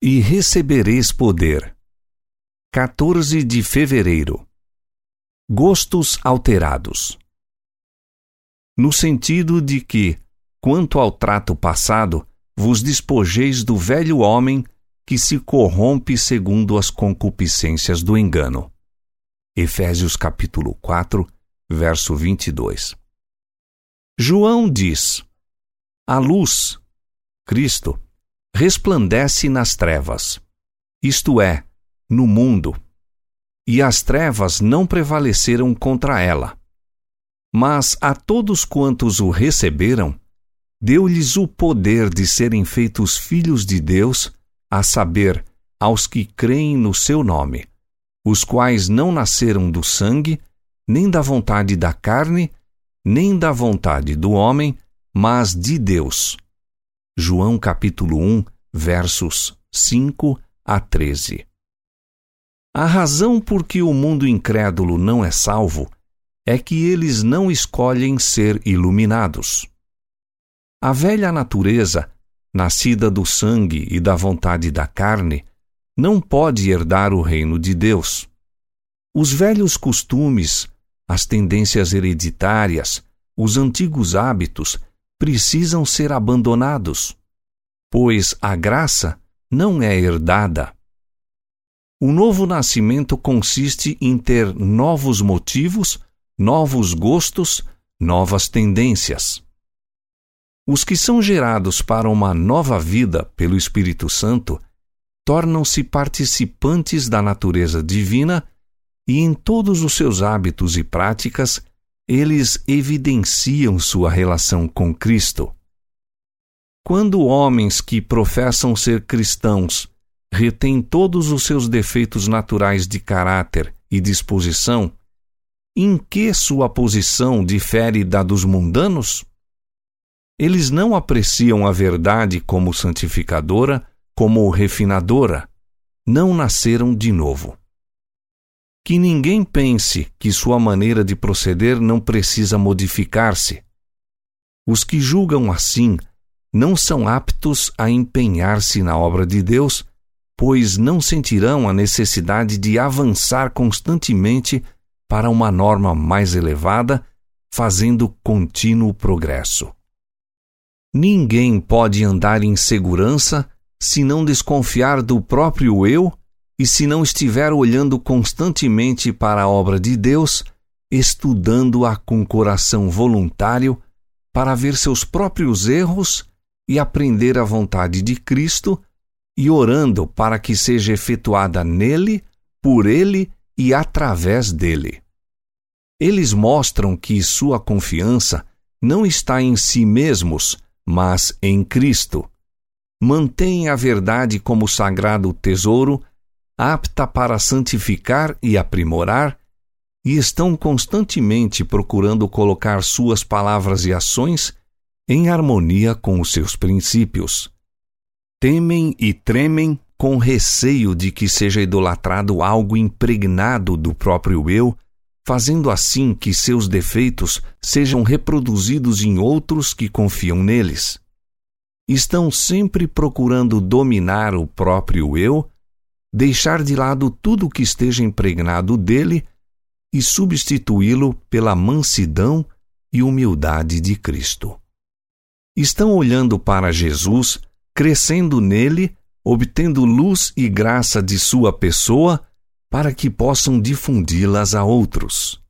E recebereis poder. 14 de fevereiro. Gostos alterados. No sentido de que, quanto ao trato passado, vos despojeis do velho homem que se corrompe segundo as concupiscências do engano. Efésios capítulo 4, verso 22. João diz: a luz, Cristo, resplandece nas trevas, isto é, no mundo, e as trevas não prevaleceram contra ela. Mas a todos quantos o receberam, deu-lhes o poder de serem feitos filhos de Deus, a saber, aos que creem no seu nome, os quais não nasceram do sangue, nem da vontade da carne, nem da vontade do homem, mas de Deus. João capítulo 1, versos 5 a 13. A razão por que o mundo incrédulo não é salvo é que eles não escolhem ser iluminados. A velha natureza, nascida do sangue e da vontade da carne, não pode herdar o reino de Deus. Os velhos costumes, as tendências hereditárias, os antigos hábitos precisam ser abandonados, pois a graça não é herdada. O novo nascimento consiste em ter novos motivos, novos gostos, novas tendências. Os que são gerados para uma nova vida pelo Espírito Santo tornam-se participantes da natureza divina e em todos os seus hábitos e práticas eles evidenciam sua relação com Cristo. Quando homens que professam ser cristãos retêm todos os seus defeitos naturais de caráter e disposição, em que sua posição difere da dos mundanos? Eles não apreciam a verdade como santificadora, como refinadora, não nasceram de novo. Que ninguém pense que sua maneira de proceder não precisa modificar-se. Os que julgam assim não são aptos a empenhar-se na obra de Deus, pois não sentirão a necessidade de avançar constantemente para uma norma mais elevada, fazendo contínuo progresso. Ninguém pode andar em segurança se não desconfiar do próprio eu e se não estiver olhando constantemente para a obra de Deus, estudando-a com coração voluntário para ver seus próprios erros e aprender a vontade de Cristo e orando para que seja efetuada nele, por ele e através dele. Eles mostram que sua confiança não está em si mesmos, mas em Cristo. Mantêm a verdade como sagrado tesouro, apta para santificar e aprimorar, e estão constantemente procurando colocar suas palavras e ações em harmonia com os seus princípios. Temem e tremem com receio de que seja idolatrado algo impregnado do próprio eu, fazendo assim que seus defeitos sejam reproduzidos em outros que confiam neles. Estão sempre procurando dominar o próprio eu, deixar de lado tudo que esteja impregnado dele e substituí-lo pela mansidão e humildade de Cristo. Estão olhando para Jesus, crescendo nele, obtendo luz e graça de sua pessoa, para que possam difundi-las a outros.